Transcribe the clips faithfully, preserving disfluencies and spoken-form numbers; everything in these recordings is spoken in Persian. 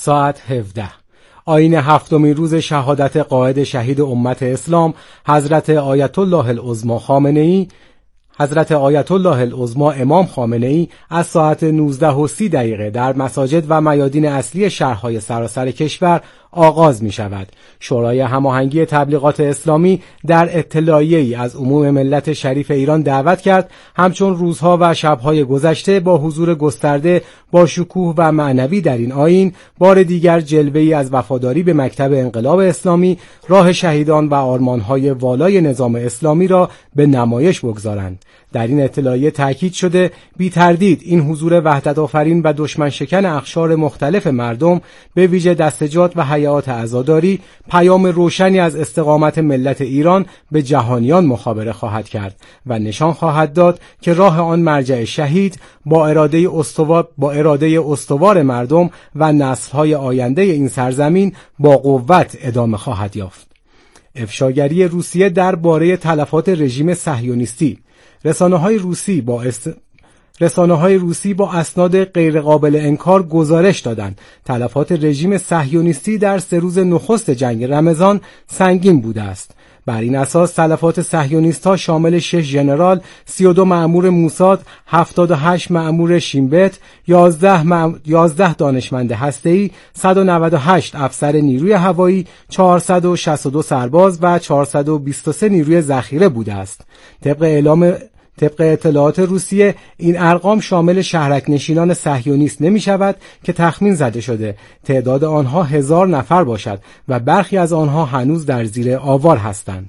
ساعت هفده. آیین هفتمین روز شهادت قائد شهید امت اسلام حضرت آیت الله العظمی خامنه‌ای حضرت آیت الله العظمی امام خامنه‌ای از ساعت نوزده و سی دقیقه در مساجد و میادین اصلی شهرهای سراسر کشور آغاز می شود. شورای هماهنگی تبلیغات اسلامی در اطلاعیه‌ای از عموم ملت شریف ایران دعوت کرد همچون روزها و شبهای گذشته با حضور گسترده با شکوه و معنوی در این آیین بار دیگر جلوه‌ای از وفاداری به مکتب انقلاب اسلامی، راه شهیدان و آرمانهای والای نظام اسلامی را به نمایش بگذارند. در این اطلاعیه تاکید شده بی تردید این حضور وحدت آفرین و دشمن شکن اقشار مختلف مردم به ویژه دستجات و هیئات عزاداری پیام روشنی از استقامت ملت ایران به جهانیان مخابره خواهد کرد و نشان خواهد داد که راه آن مرجع شهید با اراده استوار با اراده استوار مردم و نسل‌های آینده این سرزمین با قوت ادامه خواهد یافت. افشاگری روسیه درباره تلفات رژیم صهیونیستی. رسانه‌های روسی با است... رسانه‌های روسی با اسناد غیرقابل انکار گزارش دادند تلفات رژیم صهیونیستی در سه روز نخست جنگ رمضان سنگین بوده است. بر این اساس تلفات صهیونیست‌ها شامل شش ژنرال، سی و دو مأمور موساد، هفتاد و هشت مأمور شینبت، یازده, مأم... یازده دانشمند هسته‌ای، صد و نود و هشت افسر نیروی هوایی، چهارصد و شصت و دو سرباز و چهارصد و بیست و سه نیروی ذخیره بوده است. طبق اعلام طبق اطلاعات روسیه این ارقام شامل شهرک نشینان صهیونیست نمی شود که تخمین زده شده تعداد آنها هزار نفر باشد و برخی از آنها هنوز در زیر آوار هستند.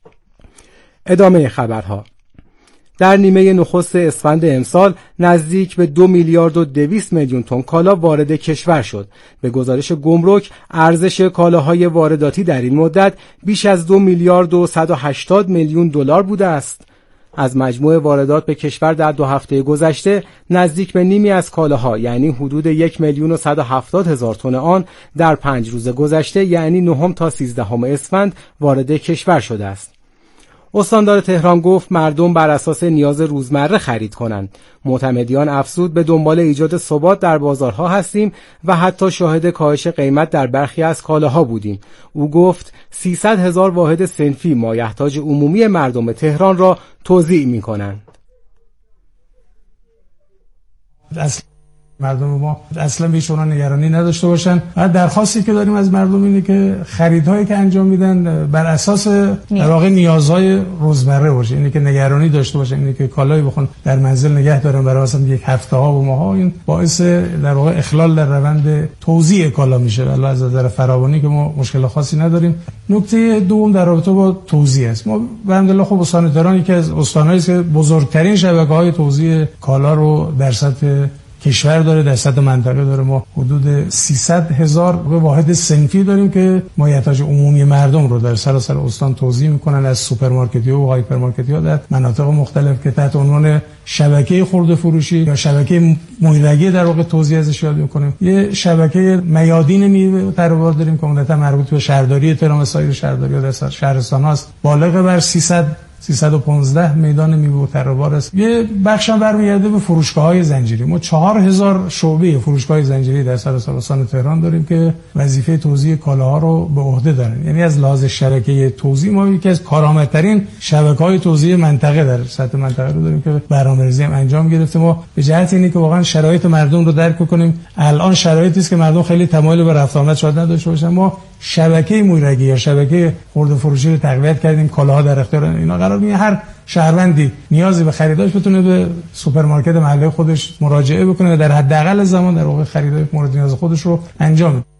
ادامه خبرها. در نیمه نخست اسفند امسال نزدیک به دو میلیارد و دویست میلیون تن کالا وارد کشور شد. به گزارش گمرک ارزش کالاهای وارداتی در این مدت بیش از دو میلیارد و صد و هشتاد میلیون دلار بوده است. از مجموع واردات به کشور در دو هفته گذشته نزدیک به نیمی از کالاها یعنی حدود یک میلیون و صد و هفتاد هزار تن آن در پنج روز گذشته یعنی نهم تا سیزدهم اسفند وارد کشور شده است. استاندار تهران گفت مردم بر اساس نیاز روزمره خرید کنند. معتمدیان افزود به دنبال ایجاد ثبات در بازارها هستیم و حتی شاهد کاهش قیمت در برخی از کالاها بودیم. او گفت سیصد هزار واحد صنفی مایحتاج عمومی مردم تهران را توزیع می کنند. مردم ما اصلا به شما نگرانی نداشته باشن. و درخواستی که داریم از مردم اینه که خریدهایی که انجام میدن بر اساس در واقع نیازهای روزمره باشه، اینه که نگرانی داشته باشن، اینه که کالایی بخون در منزل نگه دارن برای مثلا یک هفته ها و ماها، این باعث در واقع اخلال در روند توزیع کالا میشه. والله از نظر فراوانی که ما مشکل خاصی نداریم. نکته دوم در رابطه با توزیع است. ما الحمدلله خب استان تهران یکی از استان‌هایی است که بزرگترین شبکه‌های توزیع کالا رو در سطح کشور داره، در سطح منطقه داره. ما حدود سیصد هزار واحد صنفی داریم که مایحتاج عمومی مردم رو در سراسر استان توزیع میکنن از سوپرمارکت‌ها و هایپرمارکت‌ها در مناطق مختلف که تحت عنوان شبکه خرده فروشی یا شبکه مویدگی در واقع توزیع ازش یاد میکنیم. یه شبکه میادین میوه تروار داریم که عمدتاً مربوط به شهرداری تهران و سایر شهرداری‌ها در شهرستان هاست. بالغ بر سیصد سیصد و پانزده میدان میوه و تروار است. یه بخش هم برمیگرده به فروشگاه‌های زنجیری. ما چهار هزار شعبه فروشگاه زنجیری در سراسر استان تهران داریم که وظیفه توزیع کالاها رو به عهده دارن. یعنی از لحاظ شبکه توزیع ما یکی از کارآمدترین شبکه‌های توزیع منطقه در سطح منطقه رو داریم که برنامه‌ریزی هم انجام گرفته. ما به جهت اینه که واقعا شرایط مردم رو درک کنیم. الان شرایطی است که مردم خیلی تمایل به رفت آمد شاید نداشته باشن. ما شبکه مویرگی یا شبکه خرده فروشی رو تقویت کردیم. کالاها در اختیار اینا قرار میگیره. هر شهروندی نیازی به خریداش بتونه به سوپرمارکت محله خودش مراجعه بکنه و در حداقل زمان در واقع خرید مورد نیاز خودش رو انجام بده.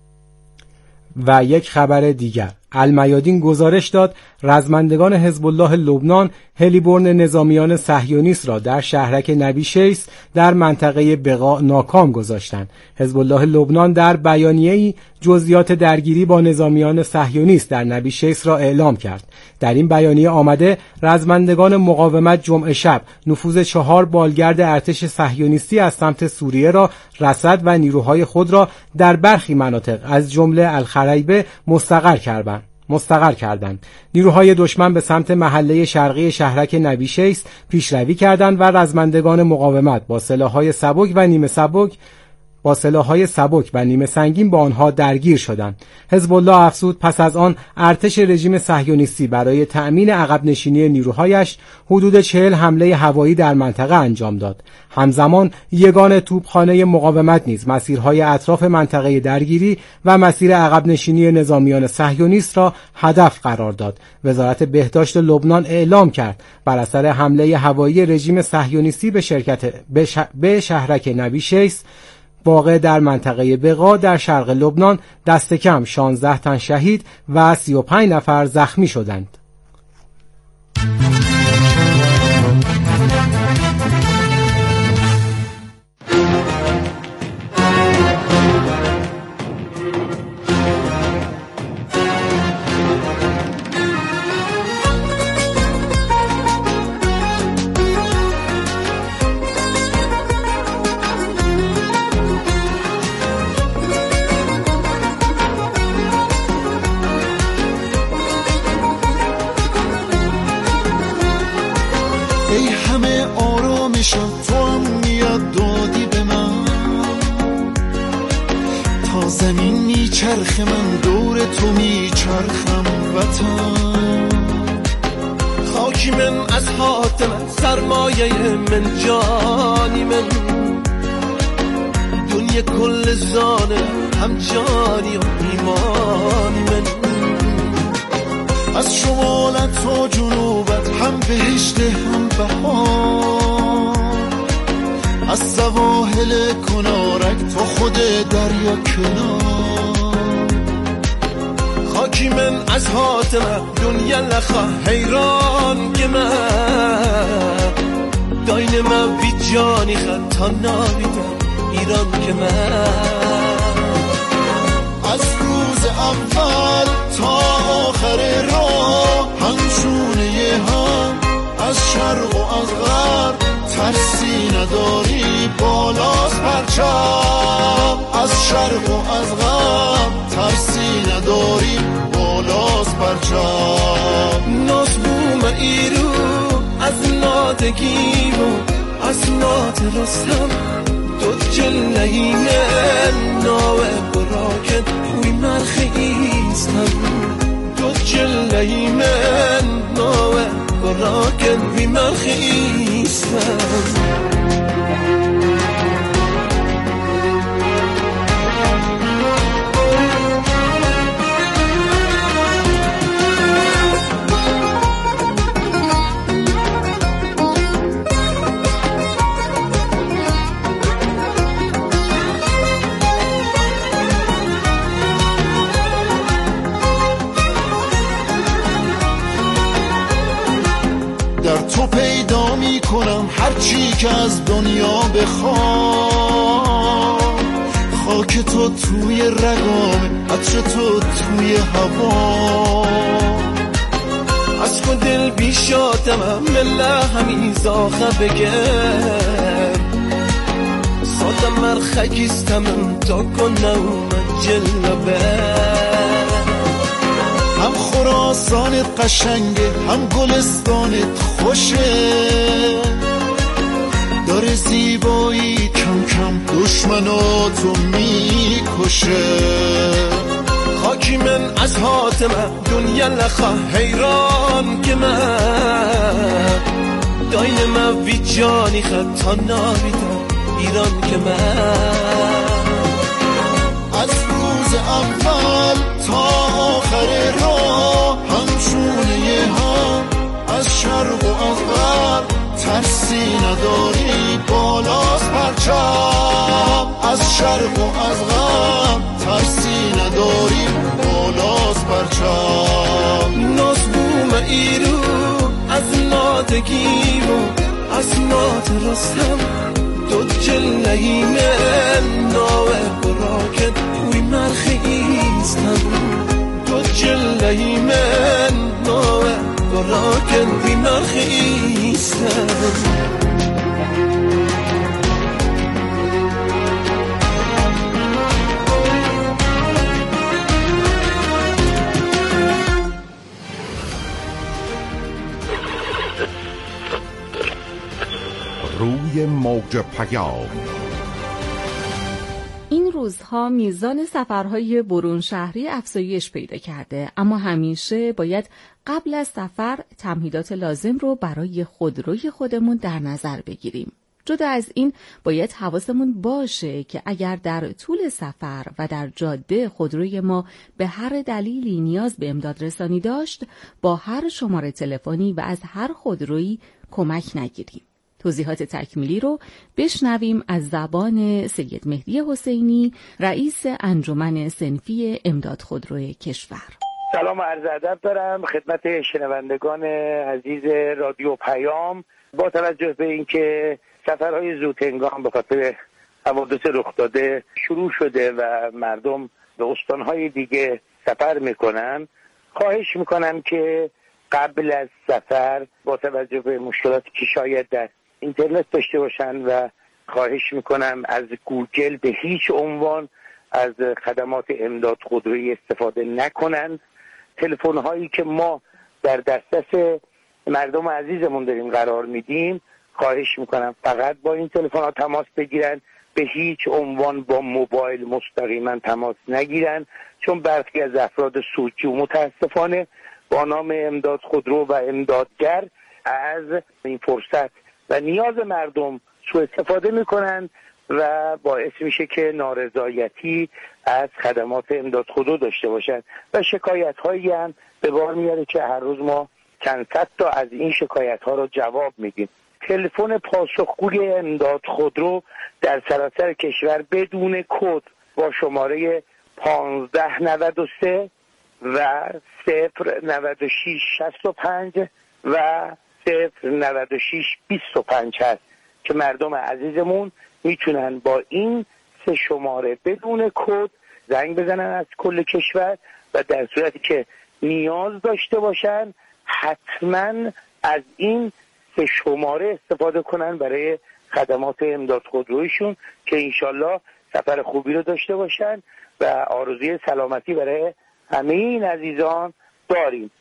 و یک خبر دیگر، المیادین گزارش داد رزمندگان حزب الله لبنان هلیبرن نظامیان صهیونیست را در شهرک نبی شیس در منطقه بقاع ناکام گذاشتند. حزب الله لبنان در بیانیه‌ای جزئیات درگیری با نظامیان صهیونیست در نبی شیس را اعلام کرد. در این بیانیه آمده رزمندگان مقاومت جمعه شب نفوذ چهار بالگرد ارتش صهیونیستی از سمت سوریه را رصد و نیروهای خود را در برخی مناطق از جمله الخریبه مستقر کردند. مستقر کردند. نیروهای دشمن به سمت محله شرقی شهرک نبی شیس پیشروی کردند و رزمندگان مقاومت با سلاح‌های سبک و نیمه سبک با سلاح‌های سبک و نیمه سنگین با آنها درگیر شدند. حزب الله افزود پس از آن ارتش رژیم صهیونیستی برای تأمین عقب نشینی نیروهایش حدود چهل حمله هوایی در منطقه انجام داد. همزمان یگان توپخانه مقاومت نیز مسیرهای اطراف منطقه درگیری و مسیر عقب نشینی نظامیان صهیونیست را هدف قرار داد. وزارت بهداشت لبنان اعلام کرد بر اثر حمله هوایی رژیم صهیونیستی به شرکت به, ش... به شهرک نبی شیس واقع در منطقه بقا در شرق لبنان دست کم شانزده تن شهید و سی و پنج نفر زخمی شدند. ای همه آرامشم تو هم میاد دادی به من، تا زمین میچرخه من دور تو میچرخم وطن. خاکی من از حاتم سرمایه من جانی من، دنیا کل زانه هم جانی و ایمانی من. از شمالت تا جنوبت هم بهشت هم بهار، از سواحل کنارک تا خود دریا کنار. خاکی من از حاتمه دنیا لخا حیران که من، داین من بی جانی خد تا ناویدم ایران که من. از روز اول تا آخر راه همشونه هم، از شرق و از غرب ترسی نداری بالاست پرچم. از شرق و از غرب ترسی نداری بالاست پرچم. ناز بوم ایرو از نادگی و از نات رستم، دو جلهی من ناوه براکن وی مرخی ایستم. دو جلهی من ناوه براکن وی مرخی ایستم. در تو پیدا می کنم هر چی که از دنیا بخوام. خاک تو توی رگام، عطر تو توی هوا. از کو دل بیشاتم مله همی زاخه بگم، سادم مرخگیستم تا کنم جلبه. هم خراسانت قشنگه هم گلستانت خوشه، داره زیبایی کم کم دشمناتو میکشه. خاکی من از حاتمه دنیا لخا حیران که من، داین من وی جانی خد تا ناویدم ایران که من. از روز اول تا آخر راه همشونه هم، از شرق و از غرب ترسی نداری بالاست پرچم. از شرق و از غرب ترسی نداری بالاست پرچم. ناز بوم ایرو از نادگی و از نات رستم، دو جلهی من ناوه براکن وی مرخی ایستم. دو جلهی من ناوه براکن وی مرخی ایستم. روی موج پیام روزها میزان سفرهای برون شهری افزایش پیدا کرده، اما همیشه باید قبل از سفر تمهیدات لازم رو برای خودروی خودمون در نظر بگیریم. جدا از این باید حواسمون باشه که اگر در طول سفر و در جاده خودروی ما به هر دلیلی نیاز به امداد رسانی داشت، با هر شماره تلفنی و از هر خودرویی کمک نگیریم. توضیحات تکمیلی رو بشنویم از زبان سید مهدی حسینی، رئیس انجمن صنفی امداد خودروی کشور. سلام و عرض ادب دارم خدمت شنوندگان عزیز رادیو پیام. با توجه به اینکه سفرهای زودهنگام به خاطر حوادث رخ داده شروع شده و مردم به استانهای دیگه سفر میکنن، خواهش میکنم که قبل از سفر با توجه به مشکلاتی که شاید در اینترنت داشته باشن و خواهش میکنم از گوگل به هیچ عنوان از خدمات امداد خودرویی استفاده نکنند. تلفن هایی که ما در دسترس مردم عزیزمون داریم قرار میدیم، خواهش میکنم فقط با این تلفن ها تماس بگیرن، به هیچ عنوان با موبایل مستقیما تماس نگیرن، چون برخی از افراد سوچی و متاسفانه با نام امداد خودرو و امدادگر از این فرصت و نیاز مردم سوء استفاده میکنن و باعث میشه که نارضایتی از خدمات امداد خودرو داشته باشن و شکایت هایی هم به بار میاره که هر روز ما چند صد تا از این شکایت ها رو جواب میدیم. تلفن پاسخگوی امداد خودرو در سراسر کشور بدون کد با شماره پانزده نود و سه و صفر نود و شش شصت و پنج و صفر نود و شش بیست و پنج هست که مردم عزیزمون میتونن با این سه شماره بدون کد زنگ بزنن از کل کشور و در صورتی که نیاز داشته باشن حتما از این سه شماره استفاده کنن برای خدمات امداد خودرویشون که انشالله سفر خوبی رو داشته باشن و آرزوی سلامتی برای همه این عزیزان داریم.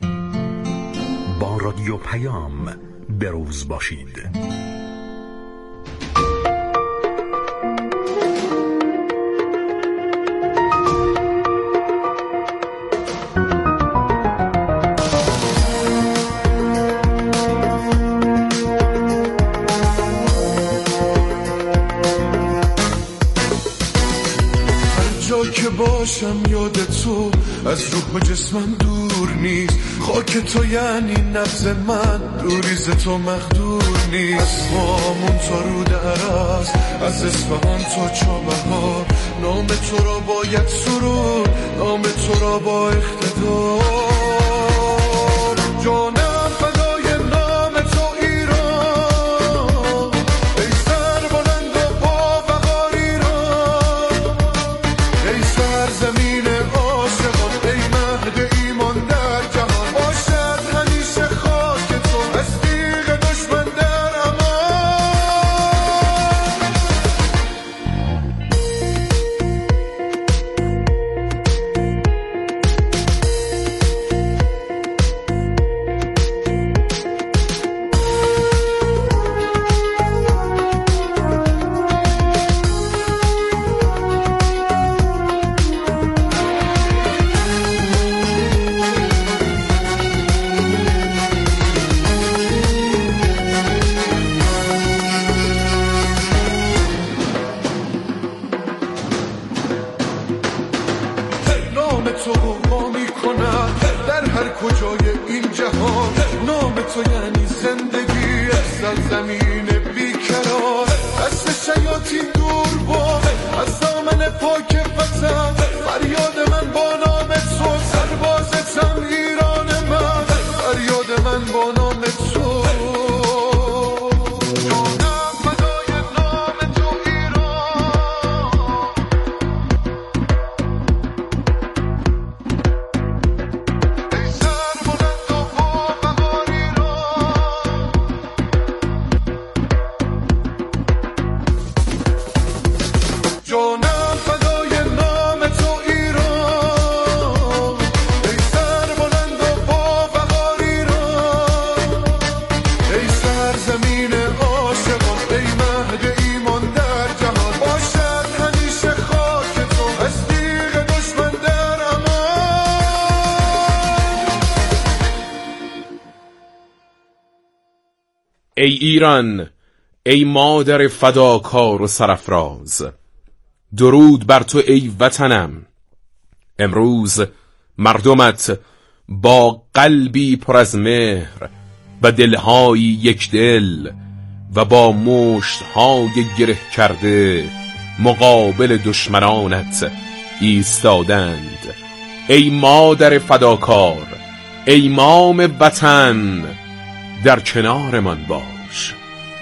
با رادیو پیام بروز باشید. که باشم یاد تو از روح و جسمم دور نیست، خاک تو یعنی نبض من، روریز تو مقدور نیست. مامون تا رود عرس، از اصفهان تا چابهار، نام تو را باید سرود، نام تو را با اقتدار. جانم فدای نام تو ایران، ای سر بلند و با وقار ایران، ای سرزمین عاشقان، ای مهد ایمان در جهان. باشد همیشه خاک تو از تیغ دشمن در امان. نام تو ما میکنم در هر کجای این جهان، نام تو یعنی زندگی، سرزمین بیکران، دست شیاطین دور با از دامن پاک وطن. فریاد من با نام تو، سربازتم ایران من، فریاد من با نام تو. جانم فدای نام تو ایران، ای سر بلند و با وقار ایران، ای سرزمین عاشقان، ای مهد ایمان در جهان. باشد همیشه خاک ای ایران، ای مادر فداکار و سرافراز، درود بر تو ای وطنم. امروز مردمت با قلبی پر از مهر و دلهایی یک دل و با مشتهای گره کرده مقابل دشمنانت ایستادند. ای مادر فداکار، ای مام وطن، در کنارمان باش.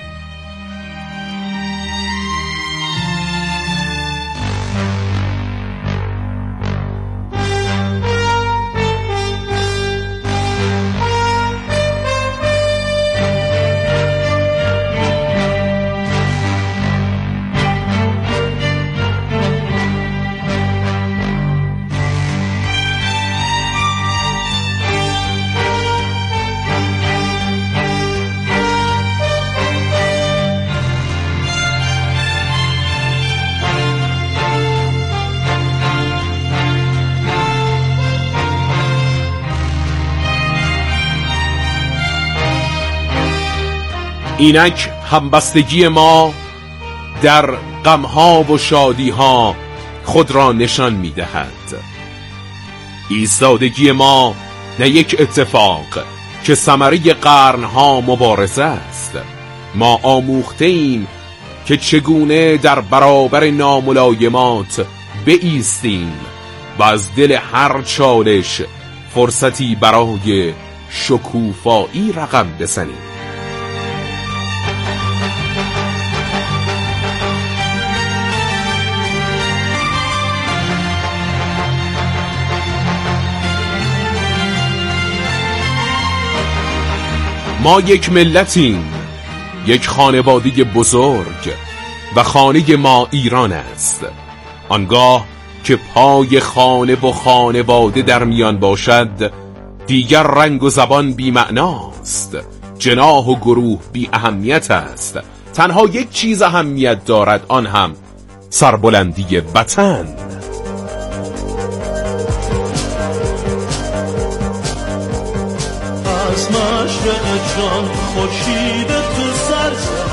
اینک همبستگی ما در غمها و شادیها خود را نشان می‌دهد. ایستادگی ما نه یک اتفاق که ثمره قرنها مبارزه است. ما آموخته ایم که چگونه در برابر ناملایمات بایستیم و از دل هر چالش فرصتی برای شکوفایی رقم بزنیم. ما یک ملتیم، یک خانواده بزرگ و خانه ما ایران است. آنگاه که پای خانه و خانواده در میان باشد، دیگر رنگ و زبان بی معناست، جناح و گروه بی اهمیت است. تنها یک چیز اهمیت دارد، آن هم سربلندی وطن. از مشرق جان خورشید تو سر زد،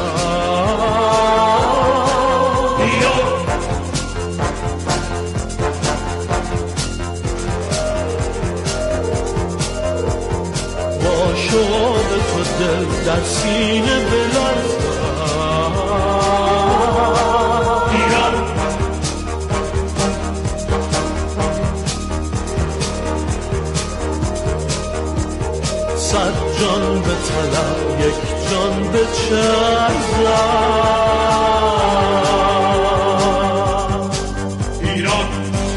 با شوق تو دل در سینه بلرزد. صد جان به طلب، یک جان به چرزد. ایران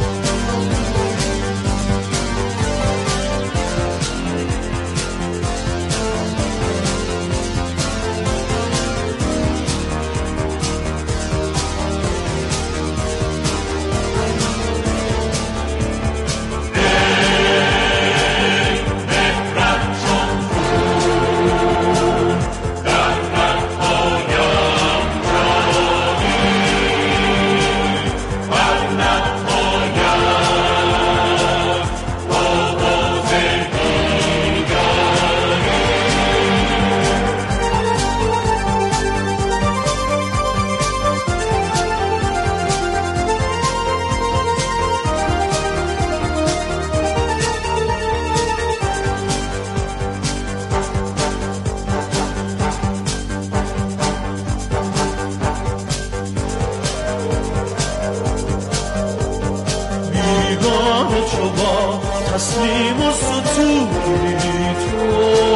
تسلیم و ستودی تو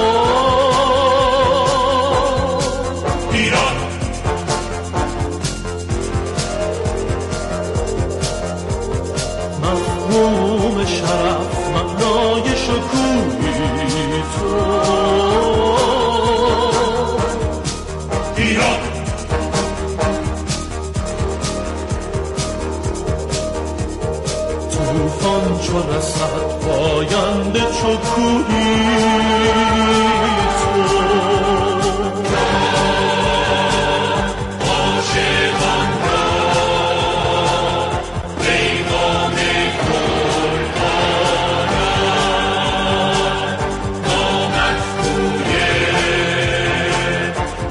ایران. مفهوم شرف، معنای شکوهی تو ایران. طوفان چو رسد پاینده چو کوهی تو عاشقان را پیغام گل دارد. نامت بوی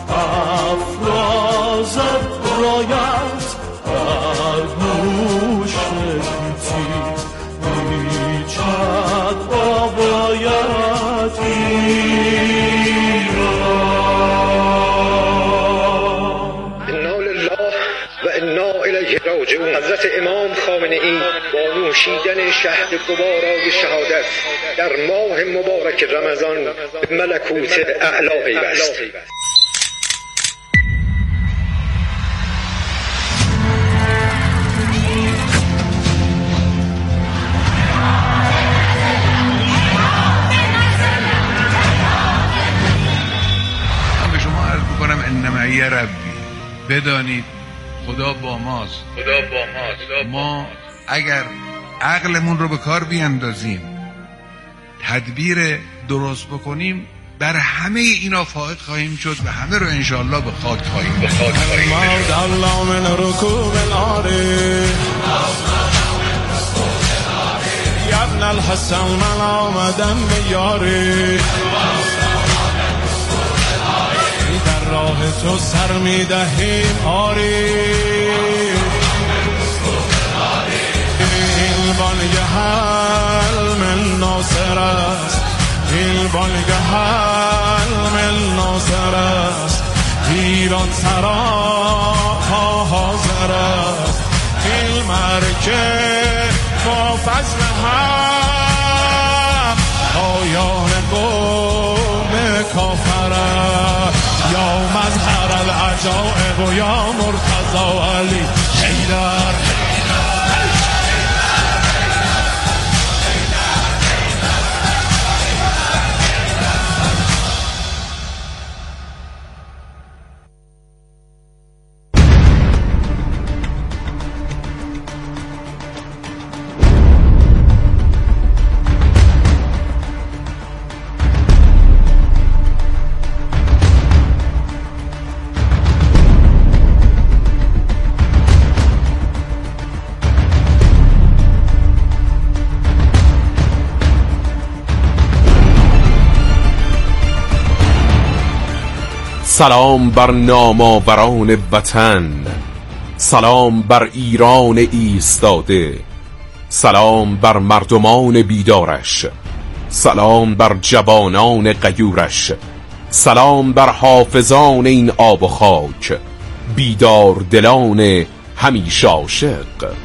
افرازد رایت بر گوش گیتی میچد آبایت راجعون. حضرت امام خامنه ای با نوشیدن شهد گوارای شهادت در ماه مبارک رمضان به ملکوت اعلا پیوست. من به شما عرض میکنم ان معی ربی، بدانید خدا با ماست. خدا با ماست. ما اگر عقلمون رو به کار بیاندازیم، تدبیر درست بکنیم، بر همه اینا فائق خواهیم شد و همه رو انشاءالله به خاک خواهیم به خاک خواهیم مرد الله من رکوب العاری یبن الحسن من آمدم به یاری در راه تو سر می دهیم آری این بانگ حلم ناصر است این بانگ حلم ناصر است ایران سراها حاضر است این مرکه با فضل حق پایان قوم کافر است یا مظهر العجائب و یا مرتضی علی حیدر سلام بر نامآوران وطن، سلام بر ایران ایستاده، سلام بر مردمان بیدارش، سلام بر جوانان غیورش، سلام بر حافظان این آب و خاک، بیدار دلان همیشه عاشق.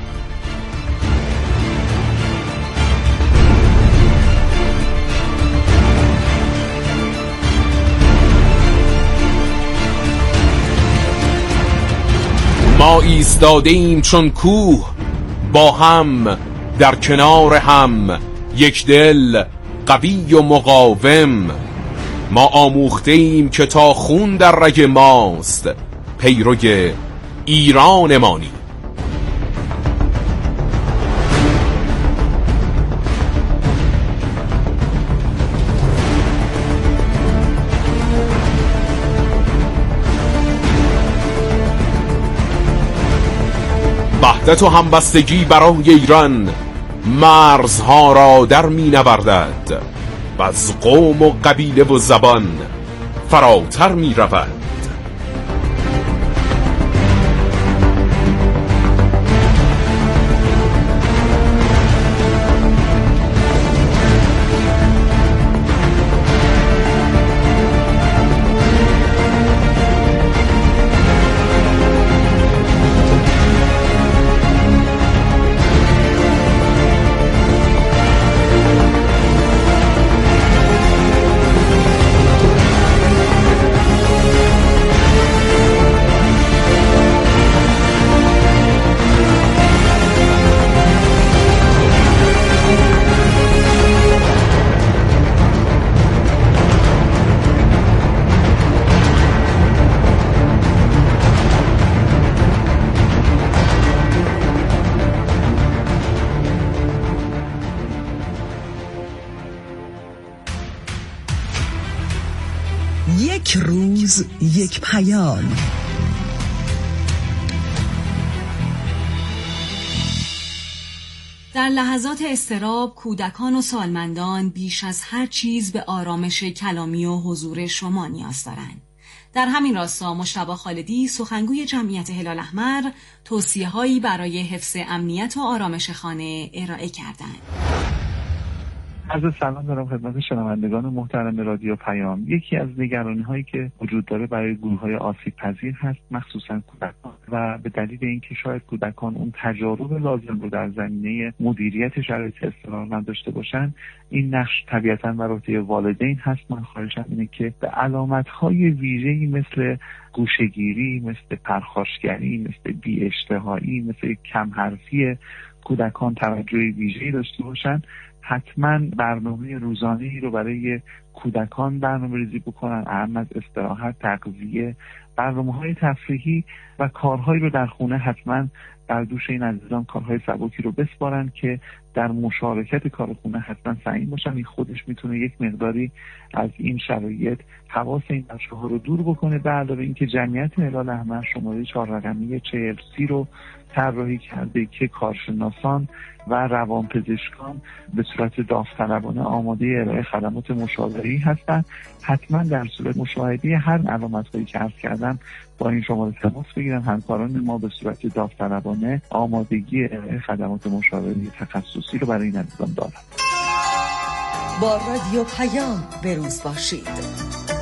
ما ایستاده ایم چون کوه با هم در کنار هم، یک دل قوی و مقاوم. ما آموخته ایم که تا خون در رگ ماست، پیروی ایران مانی. وحدت و همبستگی برای ایران مرزها را در می نوردد و از قوم و قبیله و زبان فراتر می رود. یک روز یک پیام. در لحظات اضطراب کودکان و سالمندان بیش از هر چیز به آرامش کلامی و حضور شما نیاز دارند. در همین راستا مجتبی خالدی سخنگوی جمعیت هلال احمر توصیه‌هایی برای حفظ امنیت و آرامش خانه ارائه کردند. عرض سلام دارم خدمت شنوندگان محترم رادیو پیام. یکی از نگرانی‌هایی که وجود داره برای گروه‌های آسیب پذیر هست، مخصوصاً کودکان، و به دلیل اینکه شاید کودکان اون تجارب لازم رو در زمینه مدیریت شرایط اضطرار نداشته باشن، این نقش طبیعتاً بر عهده والدین هست. من خواهشم اینه که به علامت‌های ویژه‌ای مثل گوشه‌گیری، مثل پرخاشگری، مثل بی‌اشتهایی، مثل کم‌حرفی کودکان توجه ویژه‌ای داشته باشن. حتما برنامه روزانه‌ای رو برای کودکان برنامه ریزی بکنن، اهم از استراحت، تغذیه، برنامه‌های تفریحی و کارهایی رو در خونه حتما بر دوش این عزیزان کارهای سبکی رو بسپارن که در مشارکت کار خونه حتما سعی باشن. این خودش میتونه یک مقداری از این شرایط حواس این بچه‌ها رو دور بکنه. به علاوه اینکه جمعیت هلال احمر شماره چهار رقمی چهل سی رو طراحی کرده که کارشناسان و روانپزشکان به صورت داوطلبانه آماده ارائه خدمات مشاوره هستند. حتما در صورت مشاهده هر علامت‌هایی که عرض کردم با این شماره تماس بگیرن. همکاران ما به صورت داوطلبانه آمادگی ارائه خدمات مشاوره تخصصی رو برای این عزیزان دارند. با رادیو پیام بروز باشید.